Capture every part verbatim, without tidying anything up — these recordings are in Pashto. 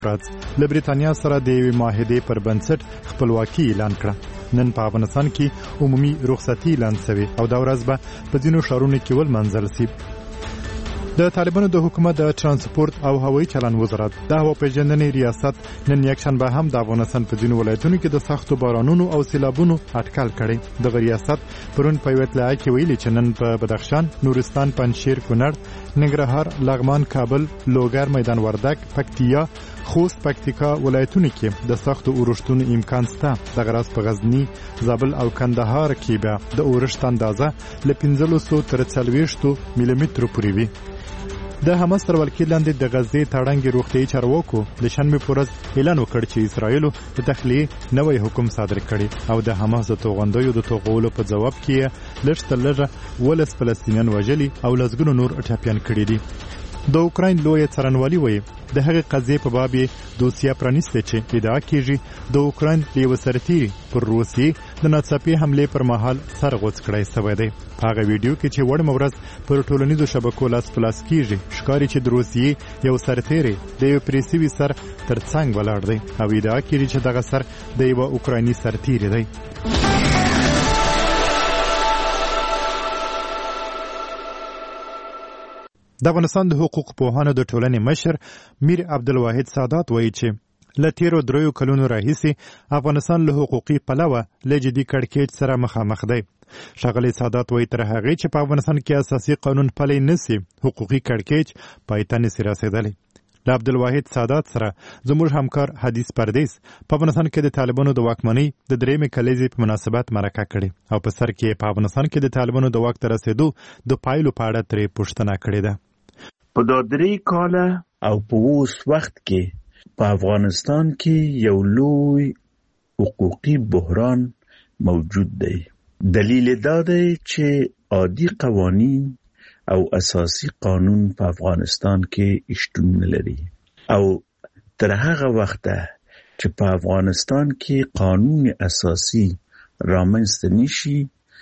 له بریتانیا سره د یوې معاهدې پر بنسټ خپلواکي اعلان کړه. نن په افغانستان کې عمومي رخصتي اعلان شوې او دا ورځ به په ځینو ښارونو کې ولمانځل شي. د طالبانو د حکومت د ترانسپورت او هوایي چلند وزارت د هواپېژندنې ریاست نن یکشنبه هم د افغانستان په ځینو ولایتونو کې د سختو بارانونو او سیلابونو اټکل کړی. دغه ریاست پرون په یوه اطلاع کې ویلي چې نن په بدخشان، نورستان، پنجشیر، کونړ، ننګرهار، لغمان، کابل، لوګر، میدان وردګ، پکتیا، خوست، پکتیکا ولایتونو کې د سختو اورښتونو امکان شته. دغه راز په غزنی، زابل او کندهار کې به د اورښت اندازه له پنځلسو تر څلوېښتو ملي مترو پورې وي. د حماس تر ولکې لاندې د غزې تړنګې روغتیايي چارواکو د شنبې په ورځ اعلان وکړ چې اسرائیلو د تخلیې نوی حکم صادر کړی او د حماس د توغندیو د توغولو په ځواب کې لږ تر لږه ولس فلسطینیان وژلي او لسګونو نور ټپیان کړي دي. د اوکراین لویه څارنوالي وایي د هغې قضیې په باب یې دوسیه پرانیستې چې ادعا کېږي د اوکراین له یوه سرتیري پر روسیې د ناڅاپي حملې پر مهال سر غوڅ کړی شوی دی. په هغه ویډیو کې چې وړمه ورځ پر ټولنیزو شبکو لاس په لاس کېږي ښکاري چې د روسیې یو سرتیری د یو پرې سوي سر تر څنګ ولاړ دی او ادعا کېږي چې دغه سر د یوه اوکرایني سرتیری دی. د افغانستان د حقوق پوهانو د ټولنې مشر میر عبدالواحد سادات وایي چې له تیرو دریو کلونو راهیسې افغانستان له حقوقي پلوه له جدي کړکېچ سره مخامخ دی. ښاغلی سادات وایي تر هغې چې په افغانستان کې اساسي قانون پلی نشي حقوقي کړکېچ پای ته نشي رسېدلی. له عبدالواحد سادات سره زموږ همکار حدیث پردیس په افغانستان کې د طالبانو د واکمنۍ د درېیمې کلیزې په مناسبت مرکه کړې او په سر کې په افغانستان کې د طالبانو د واک ته رسېدو د پایلو په اړه ترې پوښتنه کړې ده. په دا درې کاله او په اوس وخت کې په افغانستان کې یو لوی حقوقي بحران موجود دی. دلیل دا دی چې عادي قوانین او اساسي قانون په افغانستان کې شتون نه لري او تر هغه وخته چې په افغانستان کې قانون اساسي رامنځته نشي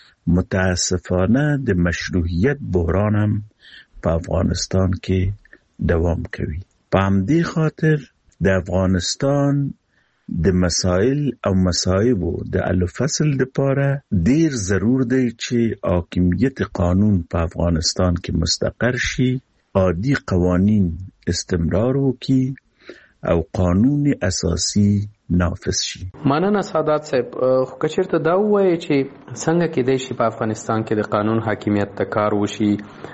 متاسفانه د مشروعیت بحران هم په افغانستان کې دوام کوي. په همدې خاطر د افغانستان د مسائل او مصائبو د حل فصل لپاره ډیر ضرور دی چې حاکمیت قانون په افغانستان کې مستقر شي، عادي قوانین استمرار وکړي او قانون اساسي نافذ شي. مننه سادات صاحب. خو که چېرته دا ووایي چې څنګه کېدای شي په افغانستان کې د قانون حاکمیت ته کار وشي؟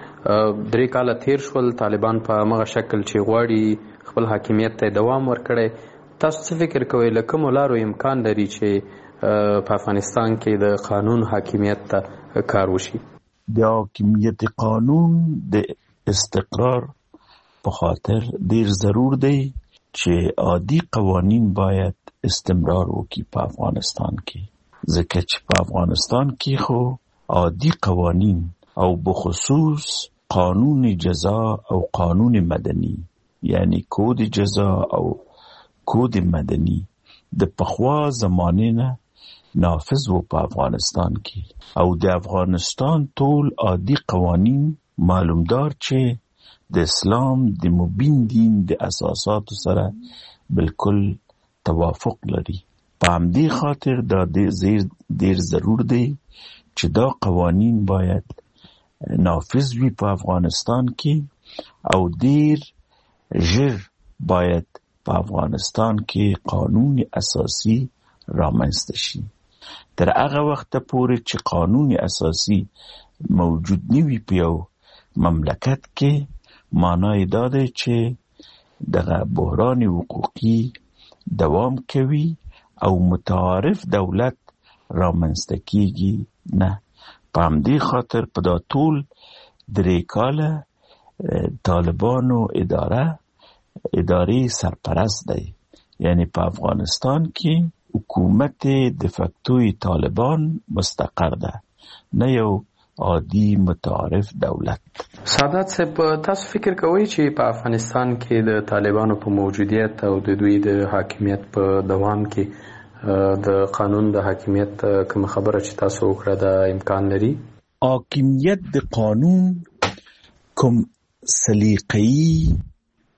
درې کاله تیر شول، طالبان په هغه شکل چې غواړي خپل حاکمیت ته دوام ورکړي. تاسو څه فکر کوئ له کومو لارو امکان لري چې په افغانستان کې د قانون حاکمیت ته کار وشي؟ د حاکمیت قانون د استقرار په خاطر ډیر ضرور دی چې عادي قوانین باید استمرار وکړي په افغانستان کې، ځکه چې په افغانستان کې خو عادي قوانین او بخصوص قانون جزا او قانون مدنی یعنی کود جزا او کود مدنی د پخوا زمانه نه نافذ و په افغانستان کې او د افغانستان ټول عادي قوانین معلومدار چې د اسلام د مبین دین د اساساتو سره بالکل توافق لري. په همدې خاطر دا ډیر ضرور دی چې دا قوانین باید نافذ وي په افغانستان کې او ډیر ژر باید په افغانستان کې قانون اساسي رامنځته شي. تر هغه وخته پورې چې قانون اساسي موجود نه وي په یو مملکت کې، معنی دا دی چې دغه بحران حقوقي دوام کوي او متعارف دولت رامنځته کیږي نه. په همدې خاطر په دا ټول درې کاله طالبانو اداره ادارې سرپرست دی، یعنی په افغانستان کې حکومت د فکتوی طالبان مستقر ده، نه یو عادي متعارف دولت. سادات صاحب، تاسو فکر کوئ چې په افغانستان کې د طالبانو په موجودیت او د دوی د حاکمیت په دوام کې د قانون د حاکمیت کوم خبره چې تاسو وکړه د امکان لري؟ حاکمیت د قانون کوم سلیقه‌ای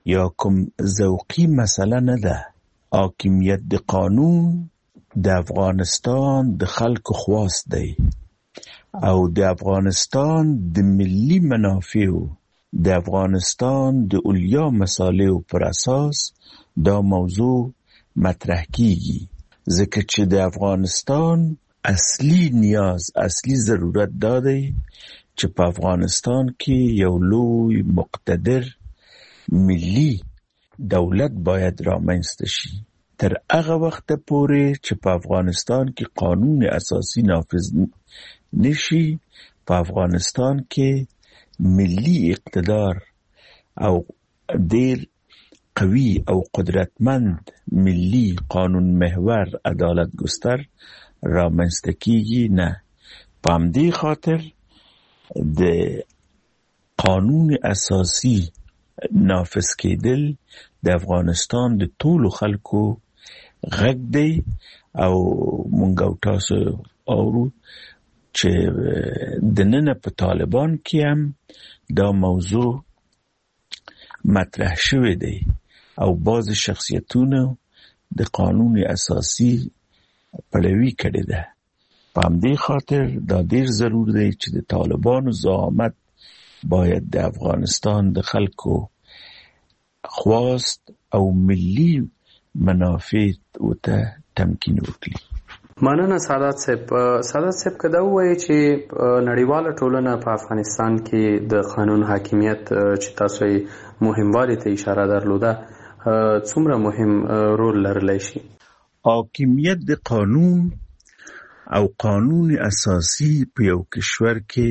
یا کوم ذوقي مسله نه ده. حاکمیت د قانون د افغانستان د خلکو خواست دی او د افغانستان د ملي منافعو د افغانستان د اولیا مصالحو پر اساس دا موضوع مطرح کیږي، ځکه چې د افغانستان اصلي نیاز، اصلي ضرورت دا دی چې په افغانستان کې یو لوی مقتدر ملي دولت باید رامنځته شي. تر هغه وخت پورې چې په افغانستان کې قانون اساسي نافذ نشي، په افغانستان کې ملي اقتدار او ډیر قوي او قدرتمند ملي قانون محور عدالت گستر رامنځته کیږي نه. په همدې خاطر د قانون اساسي نافذ کېدل د افغانستان د ټولو خلکو غږ دی او مونږ او تاسو اورو چې د نن په طالبان کې هم دا موضوع مطرح شوی دی او بعض شخصیتونو د قانون اساسي پلوي کړې ده. په همدې خاطر دا ډیر ضرور دی چې د طالبانو زعامت باید د افغانستان د خلکو خواست او ملي منافع ته تمکین وکړي. مننه سادات صاحب. سادات صاحب که دا ووایي چې نړیواله ټولنه په افغانستان کې د قانون حاکمیت چې تاسو یې مهموالي ته اشاره درلوده څومره مهم رول لرلی شي؟ حاکمیت د قانون او قانون اساسي په یو کشور کې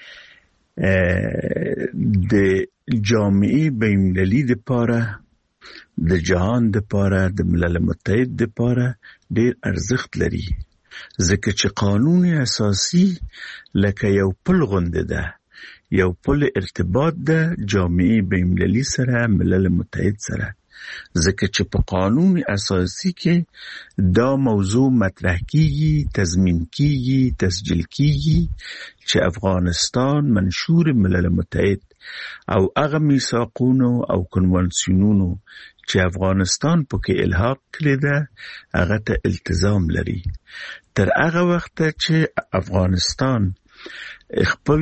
د جامعه بین‌المللي لپاره، د جهان لپاره، د ملل متحد لپاره ډېر ارزښت لري، ځکه چې قانون اساسي لکه یو پل غوندې ده، یو پل ارتباط ده جامعه بین‌المللي سره، ملل متحد سره، ځکه چې په قانون اساسي کې دا موضوع مطرح کیږي، تضمین کیږي، تسجیل کیږي چې افغانستان منشور ملل متحد او هغه میثاقونو او کنوانسیونونو چې افغانستان پکې الحاق کړی ده هغه ته التزام لري. تر هغه وخت چې افغانستان خپل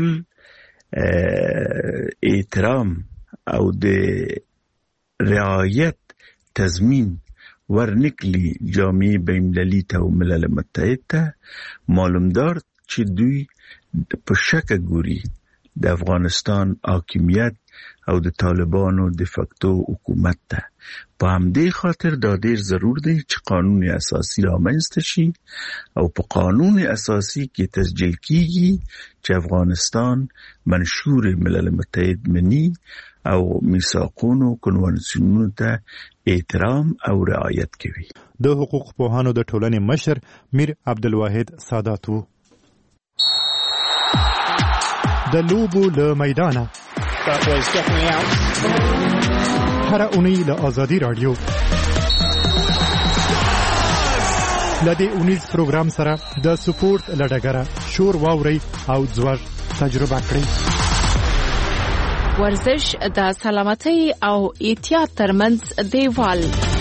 احترام او د رعایت تضمین ورنکلی جامعه بین‌المللي ته او ملل متحد ته معلومدار چې دوی په شکه ګوري د افغانستان حاکمیت او د طالبانو د فاکتو حکومت ته. په همدې خاطر دا ډیر ضرور دی چې قانون اساسي رامنځته شي او په قانون اساسي کې تسجیل کیږي چې افغانستان منشور ملل متحد منی او میثاقونو کنوانسیونونو ته احترام او رعایت کوي. د حقوق پوهانو د ټولنې مشر میر عبدالواحد سادات وو. د لوبو له میدانه هر اونۍ له آزادي رادیو لدې اونیز پروګرام سره د سپورت لډګره شور واوري او ځوړ تجربه کړئ. ورزش د سلامتۍ او احتیاط ترمنځ دیوال.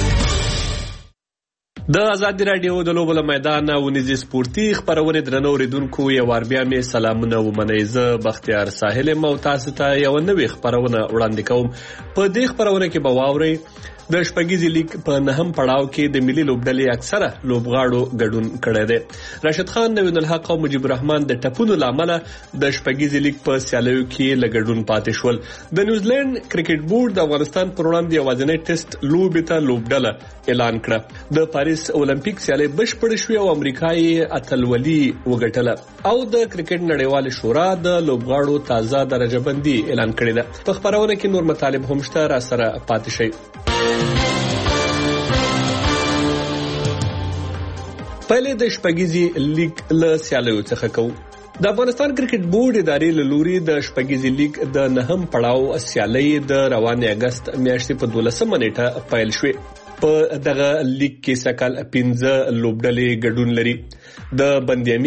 د آزادي رادیو د لوبو له میدانه ونیزي سپورتي خبرونه درنو اوریدونکو یو وار بیا مې سلامونه ومنئ. زه بختیار ساحل یم او تاسو ته یو نوې خبرونه وړاندې کوم. په دې خبرونه کې به واورئ د شپږیزې لیګ په نهم پړاو کې د ملي لوبډلې اکثره لوبغاړو ګډون کړی دی. راشد خان، نوین الحق او مجيب الرحمن د ټپونو لامل د شپږیزې لیګ په سیالیو کې لګډون پاتې شول. د نیوزیلند کرکټ بورډ د افغانستان پر وړاندې یوازینی ټیسټ لوبې ته لوبډله اعلان کړه. د پاریس اولمپیک سیالي بشپړ شوې او امریکا یې اتلولي وګټله او د کرکټ نړیوال شورا د لوبغاړو تازه درجه بندي اعلان کړې ده. په خبرونه کې نور مطالب هم شته، را سره پاتې شئ. پهلې د شپږیزې لیګ له سیالیو څخه کوو. د افغانستان کرکټ بورډ ادارې له لوري د شپږیزې لیګ د نهم پړاو سیالۍ د روانې اگست میاشتې په دولسمه نیټه پیل شوې. په دغه لیګ کې سکهال پنځه لوبډلې ګډون لري. د بند امیر،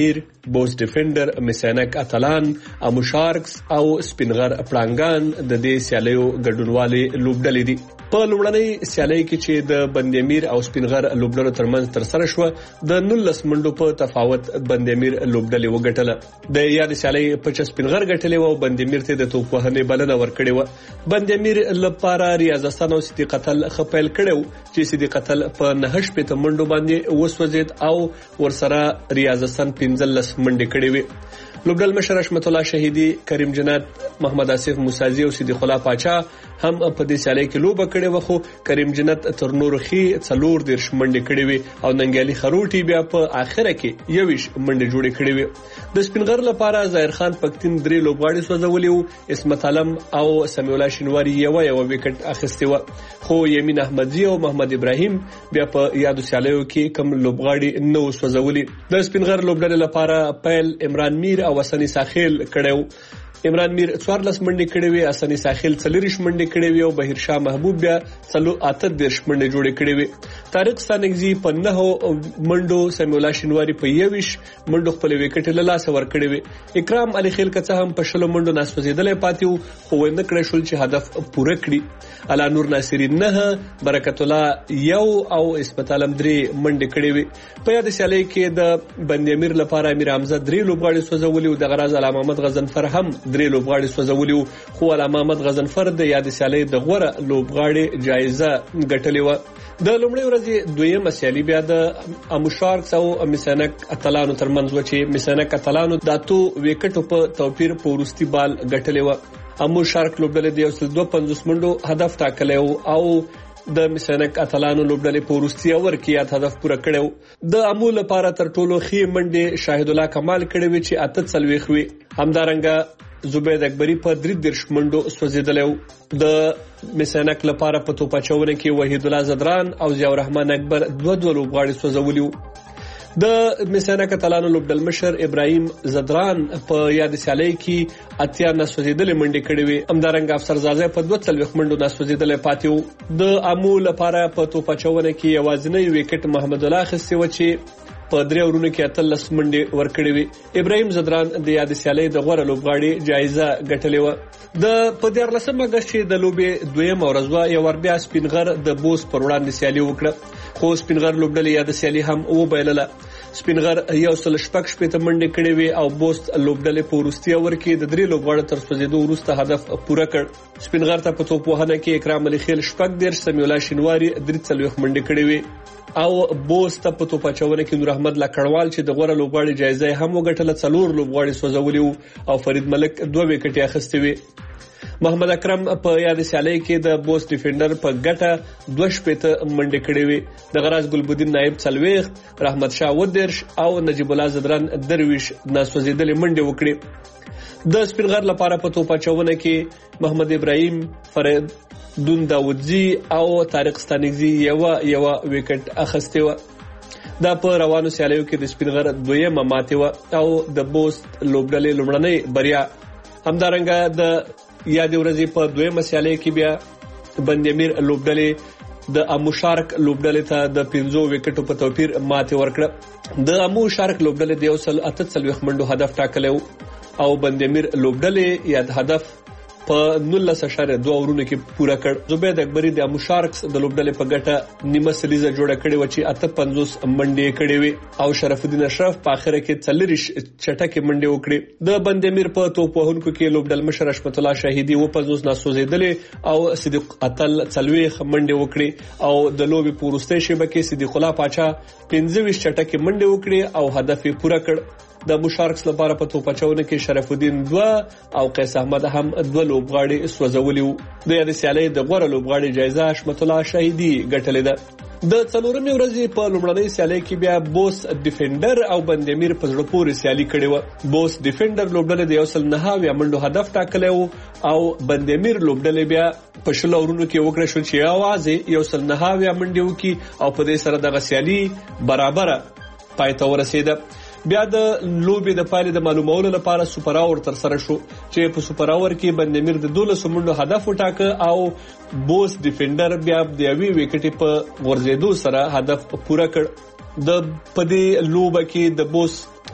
بوس ډیفندر، میسینک اتلان، امو شارکس او سپینغر پړانګان د دې سیالیو ګډونوالي لوبډلې دي. په لومړنۍ سیالۍ کې چې د بندیمیر او سپینغر لوبډلو ترمنځ ترسره شوه د نولس منډو په تفاوت بندیمیر لوبډلې وګټله. د یاد سیالۍ په سپینغر ګټلې و او بندیمیر ته د توپ وهنې بلنه ورکړې و. بندیمیر لپاره ریاضستان او صدیق اتل خپل کړو چې صدیق اتل په نه شپږ منډو باندې وسوځید او ورسره ریاضستان پنځلس منډې کړې وې. لوبډل مشر حشمت الله شهیدی، کریم جنات، محمد آصف موسازی او صدیق الله پاچا هم په دې سیالۍ کې لوبه کړې و، خو کریم جنات تر نورو خې څلور دیرش منډې کړې وې او ننګیالي خروټي بیا په اخره کې یویش منډې جوړې کړې وې. د سپینغر لپاره ظاهر خان پکتین درې لوبغاړي سوځولي وو، اسمت علم او سمیع الله شینواری یو یو وکټ اخیستی و، خو یمین احمدزی او محمد ابراهیم بیا په یادو سیالیو کې کم لوبغاړي نو سوځولي. د سپینغر لوبډلې لپاره پیل عمران میر او حسنی ساخیل کړو. عمران میر څوارلس منډې کړې وې، حسنی ساخیل څلریش منډې کړې وې او بهیر شاه محبوب بیا څلو اته دیرش منډې جوړې کړې وې. طارق ستانکزی په نهو منډو، سمیع الله شینواری په یویش منډو خپل وکټ له لاسه ورکړې وې. اکرام علي خیل کڅه هم په شلو منډو ناسوځېدلې پاتې وو، خو ونه کړی شول چې هدف پوره کړي. الا نور ناصری نه، برکت الله یو او اسمت علم درې منډې کړې وې. په یاد سیالۍ کې د بندیمیر لپاره امیر حمزه درې لوبغاړي سوځولي او د غراز علامه محمد غزنفر هم درې لوبغاړي سوځولي وو، خو علامه محمد غزنفر د یاد سیالۍ د غوره لوبغاړي جایزه ګټلې و. د لومړۍ ورځې دویمه سیالي بیا د امو شارکس او میسینک اتلانو ترمنځ و چې میسینک اتلانو د اتو وکټو په توپیر په وروستي بال ګټلې و. امو شارک لوبډلې د یو سل دوه پنځوس منډو هدف ټاکلی و او د میسینک اتلانو لوبډلې په وروستي اوور کې یاد هدف پوره کړی و. د امو لپاره تر ټولو ښې منډې شاهد الله کمال کړې وې چې اته څلوېښت وې. همدارنګه زبید اکبری په درې دیرش منډو سوځېدلی و. د میسینک لپاره په توپ اچونه کې وحید الله زدران او ضیاء الرحمن اکبر دوه دوه لوبغاړي سوځولي وو. د میسینک اتلانو لوبډل مشر ابراهیم زدران په یاد سیالۍ کې اتیا ناسوځېدلې منډې کړې وې. همدارنګه افسر زازی په دوه څلوېښت منډو ناسوځېدلی پاتې و. د امو لپاره په توپ اچونه کې یوازینی وکټ محمد الله اخیستی و چې په درې اورونو کې اتلس منډې ورکړې وې. ابراهیم زدران د یاد سیالۍ د غوره لوبغاړي جایزه ګټلې و. د په دیارلسم اګست چې د لوبې دویمه ورځ وه، یو ور بیا سپینغر د بوس پر وړاندې سیالي وکړه، خو سپینغر لوبډلې یاد سیالي هم وبایلله. سپینغر یو سل شپږ شپېته منډې کړې وې او بوست لوبډلې په وروستي اوور کې د درې لوبغاړو تر سوځېدو وروسته هدف پوره کړ. سپینغر ته په توپ وهنه کې اکرام علي خیل شپږ دیرش، سمیع الله شینواری درې څلوېښت منډې کړې وې او بوست په توپ اچونه کې نور احمد لکړوال چې د غوره لوبغاړي جایزه هم وګټله څلور لوبغاړي سوځولي وو او فرید ملک دوه وکټې اخیستې وې. محمد اکرم په یاد سیالۍ کې د بوس ډیفندر په ګټه دوه شپېته منډې کړې وې. د غراز ګلبدین نایب څلوېښت، رحمت شاه اووه دیرش او نجیب الله زدران درویش ناسوځېدلې منډې وکړې. د سپینغر لپاره په توپ اچونه کې محمد ابراهیم، فرید دون داودزی او طارق ستانکزی یو یو وکټ اخیستی و. دا په روانو سیالیو کې د سپینغر دویمه ماتې و او د بوست لوبډلې لومړنۍ بریا. همدارنګه د یادې ورځې په دویمه سیالۍ کې بیا بندیمیر لوبډلې د امو شارک لوبډلې ته د پنځو وکټو په توپیر ماتې ورکړه. د امو شارک لوبډلې د یو سل اته څلوېښت منډو هدف ټاکلی و او بندیمیر لوبډلې یاد هدف په نولس اشاریه دوه اورونو کې پوره کړ. زبید اکبری د امو شارکس د لوبډلې په ګټه نیمه سلیزه جوړه کړې و چې اته پنځوس منډې کړې وې او شرف الدین اشرف په اخره کې څلریش چټکې منډې وکړې. د بندیمیر په توپ وهونکو کې لوبډل مشر حشمت الله شهیدی و پنځوس ناسوځېدلې او صدیق اتل څلوېښت منډې وکړې او د لوبې په وروستۍ شیبه کې صدیق الله پاچا پنځه ویشت چټکې منډې وکړې او هدف یې پوره کړ. د امو شارکس لپاره په توپ اچونه کې شرف الدین دوه او قیس احمد هم دوه لوبغاړي سوځولي وو. د یاد سیالۍ د غوره لوبغاړي جایزه حشمت الله شهیدی ګټلې ده. د څلورمې ورځې په لومړنۍ سیالۍ کې بیا بوس ډیفندر او بندیمیر په زړه پورې سیالي کړې و. بوس ډیفندر لوبډلې د یو سل نهه اویا منډو هدف ټاکلی و او بندیمیر لوبډلې بیا په شلو اورونو کې وکړه شو چې یوازې یو سل نهه اویا منډې وکړي او په دې سره دغه سیالي برابره پای ته ورسېده. بیا د لوبې د پایلې د معلومولو لپاره سوپر اور تر سره شو چې په سوپر اور کې بندیمیر د دولس منډو هدف وټاکه او بوس ډیفندر بیا د یوې وکټې په غورځېدو سره هدف پوره کړ. د پدې لوبه کې د بوس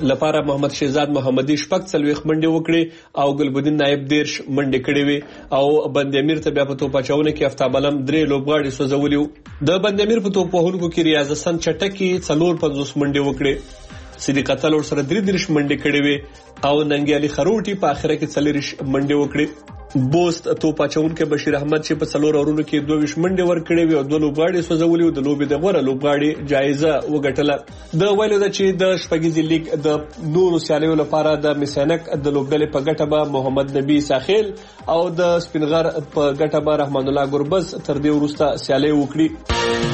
لپاره محمد شهزاد محمدي شپږ څلوېښت منډې وکړې او ګلبدین نایب دېرش منډې کړې وې او بند امیر ته بیا په توپ اچونه کې افتاب علم درې لوبغاړي سوځولي وو. د بند امیر په توپ وهونکو کې ریاض حسن چټکي څلور پنځوس منډې وکړې، صدیق اتل ورسره درې دېرش منډې کړې وې او ننګي علي خروټي په اخره کې څلېرویشت منډې وکړې. بوست توپ اچونکي بشیر احمد چې په څلور اورونو کې دوه ویشت منډې ورکړې وې او دوه لوبغاړي سوځولي وو. د لوبې د غوره لوبغاړي جایزه وګټله. د ویلو ده چې د شپږیزې لیګ د نورو سیالیو لپاره د میسانک د لوبډلې په ګټه به محمد نبی ساخیل او د سپینغر په ګټه به رحمان الله ګربز تر دې وروسته سیالي وکړي.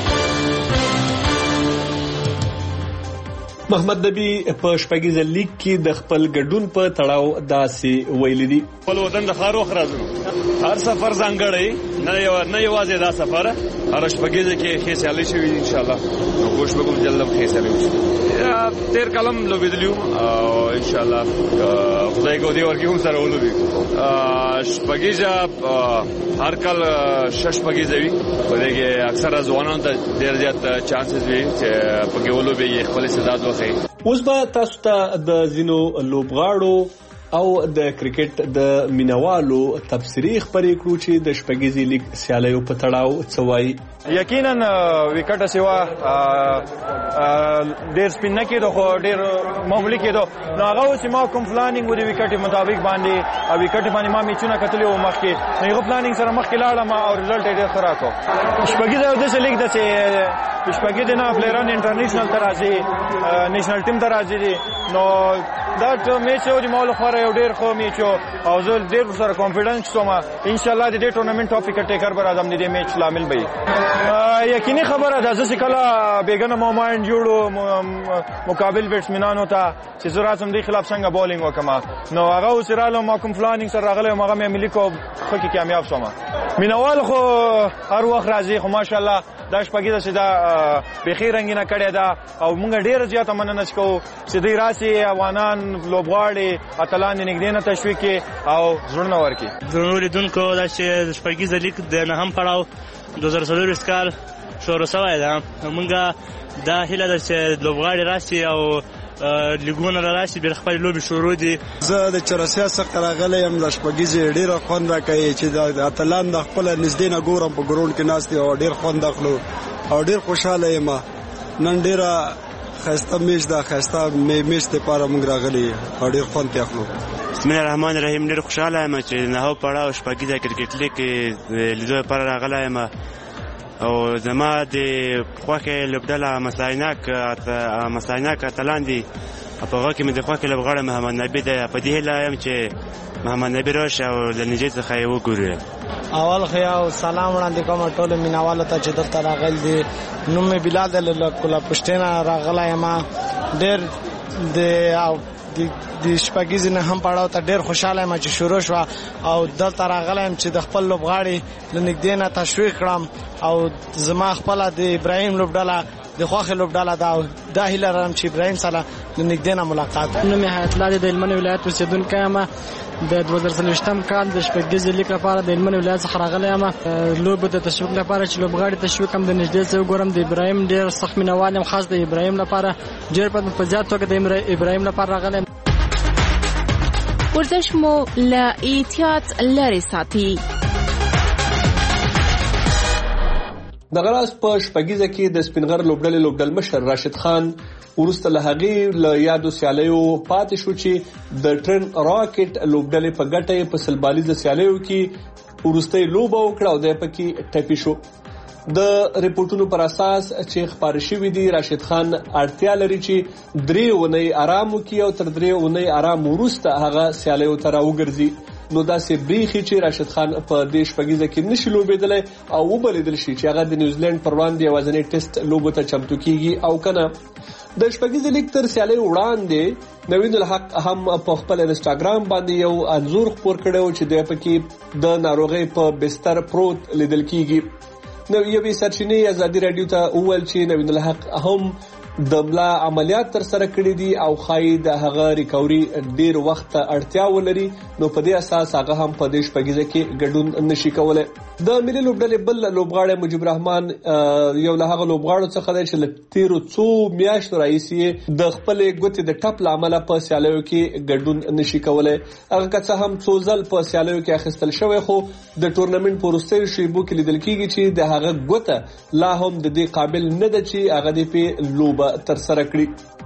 محمد نبی په شپږیزه لیګ کې د خپل ګډون په تړاو داسې ویلي دي: خپل وطن د ښار وخت راځو، هر سفر ځانګړی نه یو نه یوازې دا سفر، هر شپږیزه کې ښې سیالي شوي ان شاء الله. نو کوشش وکړو جلد ښې سیالي وشي. تیر کال هم لوبېدلي وو او ان شاء الله خدای ګودې ورکړي هم سره ولوبېږو. شپږیزه هر کال شش شپږیزه وي، په دې کې اکثره ځوانانو ته ډېر زیات چانسز وي چې پکې ولوبېږي، خپل استعداد وښيي. اوس به تاسو ته د ځینو لوبغاړو او د کرکټ د مینوالو تبصرې خبرې کړو چې د شپږیزې لیګ سیالیو په تړاو څه وایي. یقینا وکټه سیوا ډېر سپین نه کېدو خو ډېر معمولي کېدو. نو هغه اوس ما کوم پلانینګ و د وکټې مطابق باندې او وکټې باندې ما میچونه کتلي وو مخکې، نو هغه پلانینګ سره مخکې لاړم او رزلټ یې ډېر ښه راکړو. شپږیزه یو داسې لیګ ده چې شپږیزې نه پلیران انټرنیشنل ته راځي، نیشنل ټیم ته راځي دي. نو دا میچ و د ما لپاره یو ډېر ښه میچ و او زه ډېر ورسره کانفیډنس شوم انشاءالله د دې ټورنمنټ ټاپ وکټ ټیکر به راځم، د دې میچ لامل به یقیني خبره ده. زه چې کله بیګنه ما مایند جوړو مقابل بیټسمنانو ته چې زه راځم دې خلاف څنګه بالینګ وکړم، نو هغه اوس رالم ما کوم پلانینګ سره راغلی وم، هغه مې عملي کړو، ښه کې کامیاب شوم. مینوال خو هر وخت راځي، خو ماشاءالله دا شپږیزه چې دا بیخي رنګینه کړې ده او موږ ډېره زیاته مننه کوو چې دوی راسي افغانان لوبغاړي اتلان یې نږدې نه تشویق کړي او زړونه ورکړي. درنو لیدونکو، دا چې شپږیزه لیګ د نهم پړاو دوه زره څلوېښت کال شروع شوی ده، موږ دا هیله ده چې لوبغاړي راسي او لیګونه راشي بیا خپل لوبې شروع دي. زه د چرسیا څخه راغلی یم، د شپږیزې ډېره خوند راکوي چې د اتلان د خپله نږدې نه ګورم، په ګراونډ کې ناست دي او ډېر خوند اخلو او ډېر خوشحاله یم. نن ډېره ښایسته میچ ده، ښایسته میچ دپاره موږ راغلي او ډېر خوند پرې اخلو. بسم الله الرحمن الرحیم. ډېر خوشحاله یم چې نهو پړاو شپږیزه کرکټ لیګ کې لیدو لپاره راغلی یم او زما د خوښې لوبډله مسایناک اتلان دي، په هغه کې مې د خوښې لوبغاړی محمد نبي دی. په دې هیله یم چې محمد نبي راشي او له نږدې څخه یې وګورو. اول خو یو سلام وړاندې کوم ټولو مینوالو ته چې دلته راغلي دي. نوم مې بلال دی، له کولا پښتینه راغلی یم. ډېر د د شپږیزې نه هم پړاو ته ډېر خوشحاله یم چې شروع شوه او دلته راغلی یم چې د خپل لوبغاړي له نږدې نه تشویق کړم او زما خپله د ابراهیم لوبډله د خوښې لوبډله ده او دا هیله لرم چې ابراهیم سره له نږدې نه ملاقات. نوم یې حیات الله دی، د هلمند ولایت اوسېدونکی یم. د دوه زره څلوېښتم کال د شپږیزې لیګ لپاره د هلمند ولایت څخه راغلی یم. لوبو د تشویق لپاره چې لوبغاړي تشویق کړم، د نږدې څخه وګورم. د ابراهیم ډېر سخت مینوال یم، خاص د ابراهیم لپاره ډېر په زیات توګه د ابراهیم لپاره راغلی یم. ورزش مو له احتیاط لرې ساتي. د غراس په شپږیزه کې د سپینغر لوبډلې لوبډل مشر راشد خان وروسته له هغې له یادو سیالیو پاتې شو چې د ټرن راکټ لوبډلې په ګټه یې په سلبالیزه سیالیو کې وروستۍ لوبه وکړه او د پکې ټپي شو. د ریپورتونو پر اساس چې خبرې شوې دي، راشد خان اړتیا لري چې درې اونۍ آرام وکړي او تر درې اونۍ آرام وروسته هغه سیالیو ته راوګرځي. نو داسې بریخي چې راشد خان په دې شپږیزه کې نشي لوبېدلی او وبلېدل شي چې هغه د نیوزیلند پر وړاندې یوازینی ټیسټ لوبو ته چمتو کیږي او کنه. د شپږیزې لیګ تر سیالۍ وړاندې نوین الحق هم په خپل انسټاګرام باندې یو انځور خپور کړی و چې د پکې د ناروغۍ په بستر پروت لیدل کیږي. نو یوې سرچینې ازادي رادیو ته وویل چې نوین الحق هم د ملا عملیات تر سره کړی دي او خای د هغه ریکوري ډیر وخت اړتیا ولري، نو په دې اساس هغه هم په دې شپږیزه کې ګډون نشي کولای. د ملي لوبډلې بل لوبغاړی مجيب رحمان یو له هغه لوبغاړو څخه دی چې له تیرو څو میاشتو راهیسې د خپلې ګوتې د ټپ له امله په سیالیو کې ګډون نشي کولای. هغه که څه هم څو ځل په سیالیو کې اخیستل شوی، خو د ټورنمنټ په وروستیو شیبو کې لیدل کېږي چې د هغه ګوته لا هم د دې قابل نه ده چې هغه دې په لوبه تر سره کړي.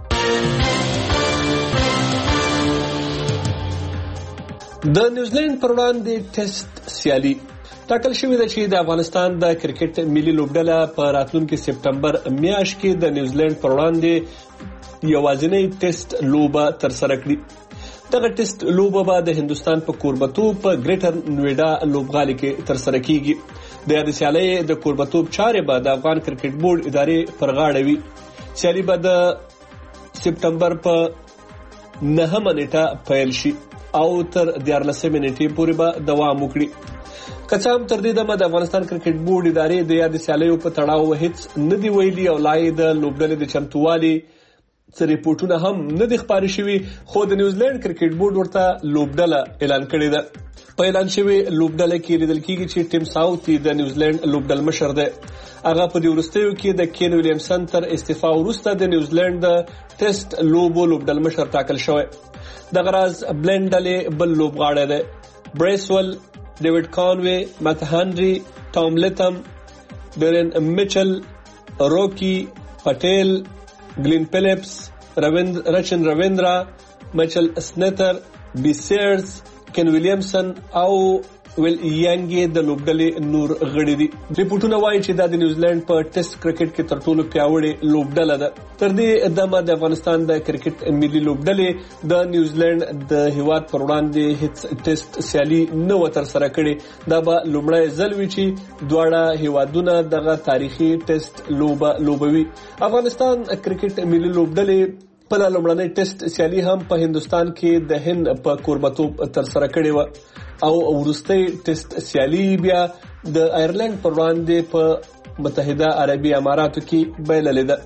د نیوزیلند پر وړاندې ټیسټ سیالي ټاکل شوې ده چې د افغانستان د کرکټ ملي لوبډله په راتلونکي سپټمبر میاشت کې د نیوزیلند پر وړاندې یوازینی ټیسټ لوبه تر سره کړي. دغه ټیسټ لوبه به د هندستان په کوربتوب په ګریټر نویډا لوبغالي کې تر سره کیږي. د دې سیالۍ د کوربتوب چارې به د افغان کرکټ بورډ ادارې پر غاړه وي. سیالي به د سپټمبر په نهمه نیټه پیل شي او تر دیارلسمې نیټې پورې به دوام وکړي. که څه هم تر دې دمه د افغانستان کرکټ بورډ ادارې د یادې سیالیو په تړاو هیڅ نه دی ویلي او لا یې د لوبډلې د چمتووالي څه ریپورټونه هم نه دي خپاره شوي، خو د نیوزیلند کرکټ بورډ ورته لوبډله اعلان کړې ده. په اعلان شوی لوبډله کې لیدل کېږي چې ټیم ساوث د نیوزیلند لوبډل مشر دی. هغه په دې وروستیو کې د کین ویلیامسن تر استعفا وروسته د نیوزیلند د ټیسټ لوبو لوبډل مشر ټاکل شوی. دغه راز بلند ډلې بل لوبغاړی دی. بریسول، ډیوډ کانوي، مات هنري، ټام لیتم، ډیرن میچل، روکی پټیل، گلین فلیپس، رویند رچن رویندرا، میچل سنیتر، بی سیرز، کین ویلیامسن او ویل یانګي د لوبډلې نور غړي دي. ریپورتونه وایي چې دا د نیوزیلند په ټیسټ کرکټ کې تر ټولو پیاوړې لوبډله ده. تر دې دمه د افغانستان د کرکټ ملي لوبډلې د نیوزیلند د هیواد پر وړاندې هیڅ ټیسټ سیالي نه و تر سره کړې. دا به لومړی ځل وي چې دواړه هیوادونه دغه تاریخي ټیسټ لوبه لوبوي. افغانستان کرکټ ملي لوبډلې په لومړنۍ ټیسټ سیالي هم په هندستان کې د هند په کوربتوب تر سره کړې و او وروستۍ ټیسټ سیالي بیا د آیرلند پر وړاندې په متحده عربي اماراتو کې بایللې ده.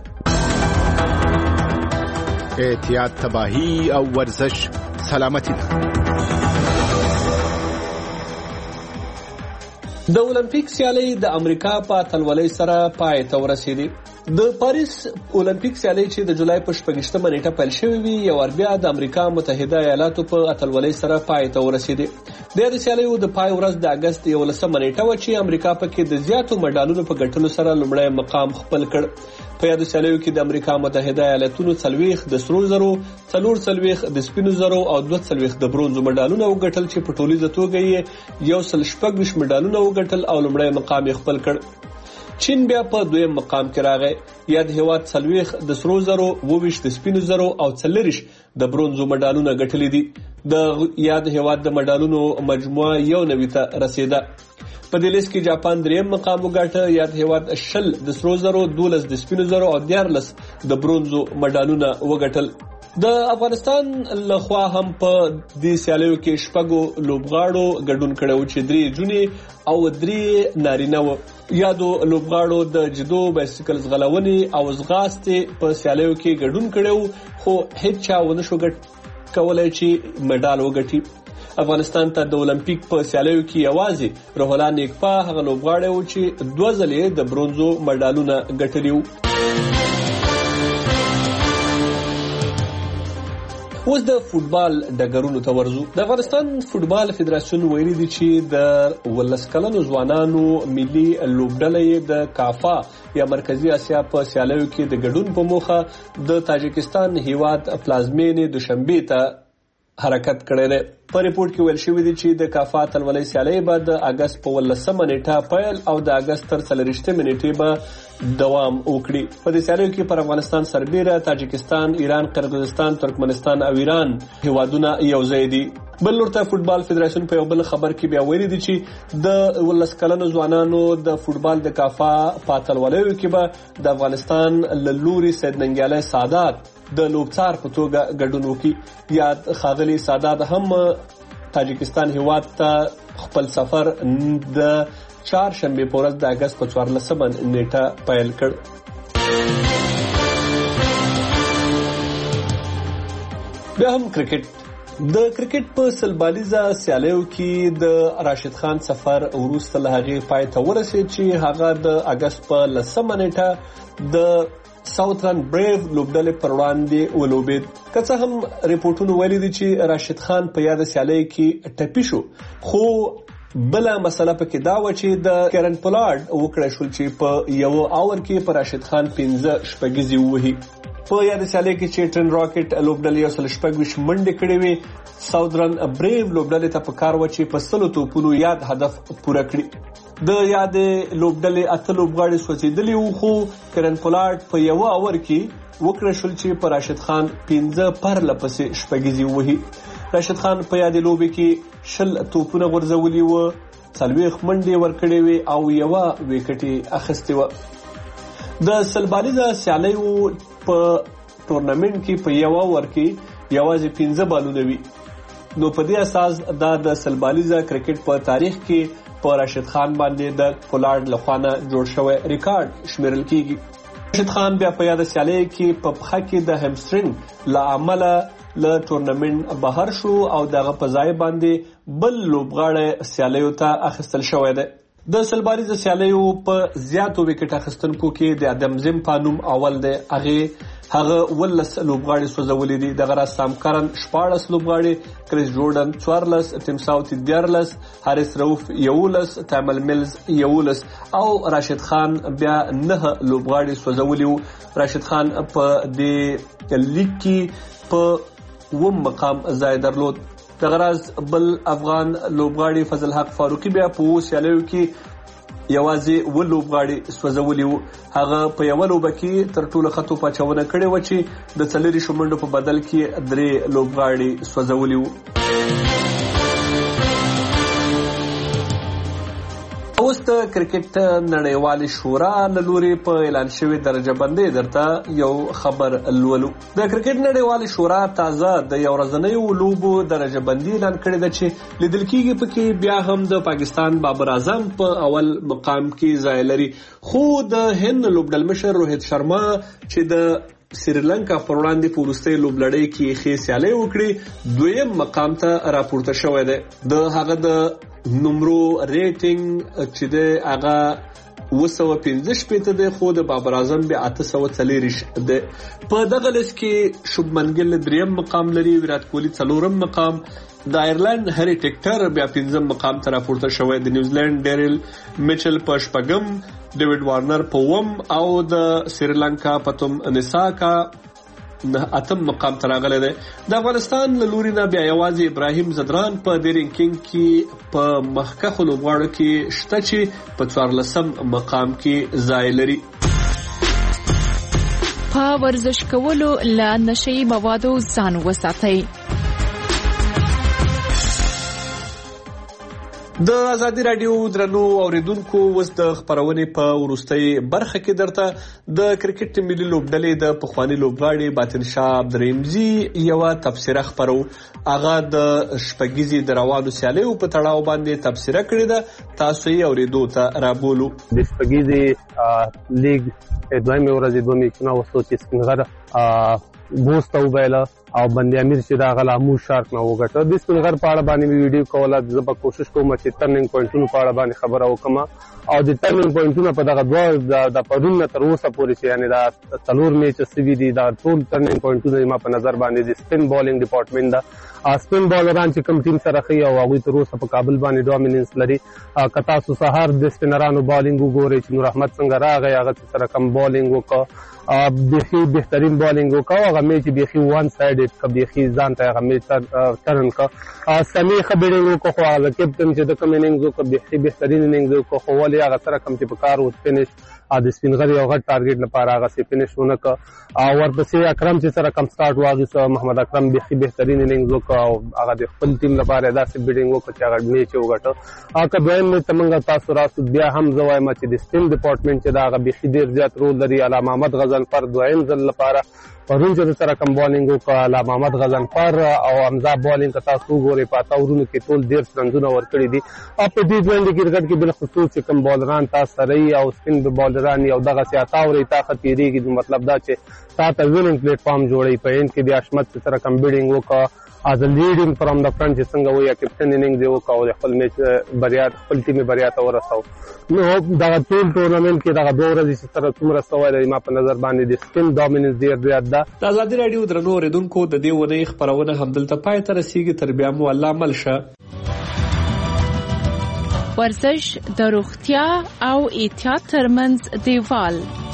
احتیاط، تباہی او ورزش سلامتی ده. د اولمپیک سیالي د امریکا په اتلولۍ سره پای ته ورسېدې. د پاریس اولمپیک سیالي چې د جولای په شپږشتمه نیټه پیل شوې وي یو ور بیا د امریکا متحده ایالاتو په اتلولۍ سره پای ته ورسېدې. د دې سیالیو د پای ورځ د اگست یولسمه نیټه و چې امریکا پکې د زیاتو مډالونو په ګټلو سره لومړی مقام خپل کړ. په یادو سیالیو کې د امریکا متحده ایالاتونو څلوېښت د سرو زرو، څلور څلوېښت د سپینو زرو او دوه څلوېښت د برونزو مډالونه وګټل چې په ټولیزه توګه یې یو سل شپږ مډالونه وګټل او لومړی مقام یې خپل کړ. چین بیا په دویم مقام کې راغی. یاد هیواد څلوېښت د سرو زرو، اوویشت د سپینو زرو او څلېرویشت د برونزو مډالونه ګټلي دي. د یاد هیواد د مډالونو مجموعه یو نوي ته رسیده. په دې لیست کې جاپان دریم مقام وګاټه. یاد هیواد شل د سرو زرو، دولس د سپینو زرو او دیارلس د برونزو مډالونه وګټل. د افغانستان لخوا هم په دې سیالیو کې شپږو لوبغاړو ګډون کړی چې درې جونې او درې نارینه و. یادو لوبغاړو د جدو، بایسکل ځغلونې او ځغاستې په سیالیو کې ګډون کړی خو هیڅ چا ونه شو کولای چې مډال وګټي. افغانستان ته د اولمپیک په سیالیو کې یوازې روح الله نیکپا هغه لوبغاړی و چې دوه ځلې د برونزو مډالونه ګټلي وو. اوس د فوټبال ډګرونو ته ورځو. د افغانستان فوټبال فدراسیون ویلي دی چې د ولس کلنو ځوانانو ملي لوبډله د کافا یا مرکزی اسیا په سیالیو کې د ګډون په موخه د تاجکستان هیواد پلازمینې دوشنبه ته حرکت کړی دی. په ریپورت کې ویل شوی دی چې د کافا اتلولۍ سیالۍ به د اگست په ولسمه نیټه پیل او د اگست تر څلوېښتمې نیټې به دوام وکړي. په دې سیالیو کې پر افغانستان سربیره تاجکستان، ایران، قرغیزستان، ترکمنستان او ایران هیوادونه یو ځای دي. بل لورته فوټبال فدراسیون په یو بل خبر کې بیا ویلي دی چې د ولس کلنو ځوانانو د فوټبال د کافا په اتلولیو کې به د افغانستان له لوري سید ننګیالی سادات د لوبڅار په توګه ګډون وکړي. یاد ښاغلي سادات هم تاجکستان هیواد ته خپل سفر د چهارشنبې په ورځ د اګست په څوارلسمه نیټه پیل کړ. بیا هم کرکټ. د کرکټ په سلبالیزه سیالیو کې د راشد خان سفر وروسته له هغې پای ته ورسېد چې هغه د اګست په لسمه نیټه د ساوثرن بریو لوبډلې پر وړاندې ولوبېد. که څه هم ریپورټونه ویلي دي چې راشد خان په یاده سیالۍ کې ټپي شو، خو بله مسله پکې دا و چې د کیرن پولارډ وکړی شول چې په یو اور کې په راشد خان پنځه شپږیزې ووهي. په یاد سیالۍ کې چې ټرن راکټ لوبډلې یو سل شپږ ویشت منډې کړې وې، ساوثرن بریو لوبډلې ته پکار و چې په سلو توپونو یاد هدف پوره کړي. د یادې لوبډلې اته لوبغاړي سوځېدلي وو، خو کیرن پولارډ په یو اور کې وکړی شول چې په راشد خان پنځه پرله پسې شپږیزې ووهي. راشد خان په یادې لوبې کې شل توپونه غورځولي وو، څلوېښت منډې ورکړې وې او یوه ویکټ یې اخیستې وه. د سلبالیزه سیالیو په ټورنمنټ کې په یو اور کې یوازې پنځه بالونه وي، نو په دې اساس دا د سلبالیزه کرکټ په تاریخ کې په راشد خان باندې د پولارډ لخوا نه جوړ شوی ریکارډ شمیرل کیږي. راشد خان بیا په یاد سیالۍ کې په پښه کې د همسترینګ له امله له ټورنمنټ بهر شو او دغه په ځای باندې بل لوبغاړی سیالیو ته اخیستل شوی دی. د سلبالیزه سیالیو په زیاتو وکټ اخیستونکو کې د ادم زم په نوم اول دی، هغه هغه ولس لوبغاړي سوځولي دي. دغه را سام کرن شپاړس لوبغاړي، کریس جورډن څوارلس، ټیم ساوث دیارلس، هاریس روف یولس، تامل میلز یولس او راشد خان بیا نه لوبغاړي سوځولي وو. راشد خان په دې لیګ کې په اووم مقام ځای درلود. دغه راز بل افغان لوبغاړي فضل حق فاروقي بیا په سیالیو کې یوازې و لوبغاړي سوځولي وو. هغه په یوه لوبه کې تر ټولو ښه توپ اچونه کړې وه چې د څلېرویشتو منډو په بدل کې درې لوبغاړي سوځولي وو. اوس د کرکټ نړیوالې شورا له لورې په اعلان شوې درجه بندۍ درته یو خبر لولو. د کرکټ نړیوالې شورا تازه د یو ورځنیو لوبو درجه بندي اعلان کړې ده چې لیدل کېږي پکې بیا هم د پاکستان بابر اعظم په اول مقام کې ځای لري، خو د هند لوبډلمشر روهیت شرما چې د سریلانکا پر وړاندې په وروستۍ لوبلړۍ کې ښې سیالۍ وکړې دویم مقام ته راپورته شوی دی. د هغه د نمرو ریټینګ چې دی هغه اوه سوه پنځه شپېته دی، خو د بابر اعظم بیا اته سوه څلېرویشت دی. په دغه لیست کې شبمن ګل دریم مقام لري، ویرات کوهلي څلورم مقام، د آیرلند هری ټیکټر بیا پنځم مقام ته راپورته شوی، د نیوزیلند ډیریل میچل په شپږم، ډیوډ وارنر په اووم او د سریلانکا پتوم نساکا اتم مقام ته راغلی دی. د افغانستان له لوري نه بیا یوازې ابراهیم زدران په دې رینکینګ کې په مخکښو لوبغاړو کې شته چې په څوارلسم مقام کې ځای لري. په ورزش کولو له نشهیي موادو ځان وساتئ. د ازادي راډیو درنو اوریدونکو، اوس د خبرونې په وروستۍ برخه کې درته د کرکټ ملي لوبډلې د پخواني لوبغاړي باطن شاه عبدالرحیمزي یوه تبصره خپرو. هغه د شپږیزې د روانو سیالیو په تړاو باندې تبصره کړې ده، تاسو یې اورېدو ته رابولو. د شپږیزې لیګ دویمې ورځې دوه میچونه وسو چې سپین غر بوس ته وبایله او بندي امیر چې دا غلا مو شارک نه وګټه. د سپین غر په اړه باندې ویډیو کوله، زه به کوشش کوم چې ټرنینګ پوینټونو په اړه باندې خبره وکړم او د ټرنینګ پوینټونو په دغه دوه د پرون نه تر اوسه پورې چې یعنې دا څلور میچ سوي دي، دا ټول ټرنینګ پوینټونه زما په نظر باندې د سپین بالینګ ډپارټمنټ ده. سپین بالران چې کوم ټیم سره ښي او هغوی تر اوسه په کابل باندې ډومیننس لري. که تاسو سهار د سپینرانو بالینګ وګورئ چې نور احمد څنګه راغی، هغه سره کم بالینګ وکړه، بیخي بهترین بالینګ وکړه، هغه میچ بیخي وان سایډډ که بیخي ځان ته هغه میچ ټرن کړه. سمې ښه بیټینګ وکړه، خو هغه کیپټن چې د کوم انینګز وکړه بیخي بهترین انینګز وکړه، خو ولې هغه سره کوم چې په کار و فینش د سپین غر یو غټ ټارګېټ لپاره هغسې فینش ونه کړه. او ورپسې اکرم چې سره کم سټارټ واخیسته، محمد اکرم بیخي بهترین انینګز وکړه او هغه د خپل ټیم لپاره داسې بیټینګ وکړه چې هغه میچ یې وګټه. که دویم میچ ته موږ تاسو راسو، بیا هم زه وایم چې د سپین ډپارټمنټ چې دا هغه بیخي ډېر زیات رول لري. علامه محمد غضنفر دویم ځل لپاره پرون چې سره کم بالینګ وکړه، علامه محمد غضنفر او حمزه بالینګ که تاسو وګورئ په اته اورونو کې ټول ډېر رنزونه ورکړي دي. او په ټي ټوینټي کرکټ کې بالخصوص چې کوم بالران تاسو سره یي او سپین بالران رانی او دغه سیاتا او ریتا خطیریږي مطلب دا چې تا ته ویننګ پلیټ فارم جوړي په ان کې د اشمت سره کمبیډینګ وکړه از لیډینګ فرام د فرنٹ چې څنګه وي یا کپټن اننګ دی وکړه او خپل میچ بریا خپل ټیم بریا ته ورساو نو دا ټول ټورنمنت کې دا دوه ورځې سره څومره سوال ما په نظر باندې د سپین ډومیننس ډیر زیات ده. د ازادي راډیو درنو اوریدونکو د دې ونې خبرونه همدلته پای ته رسیږي تر بیا مو الله عمل شه. ورزش د روغتیا او احتیاط ترمنځ دیوال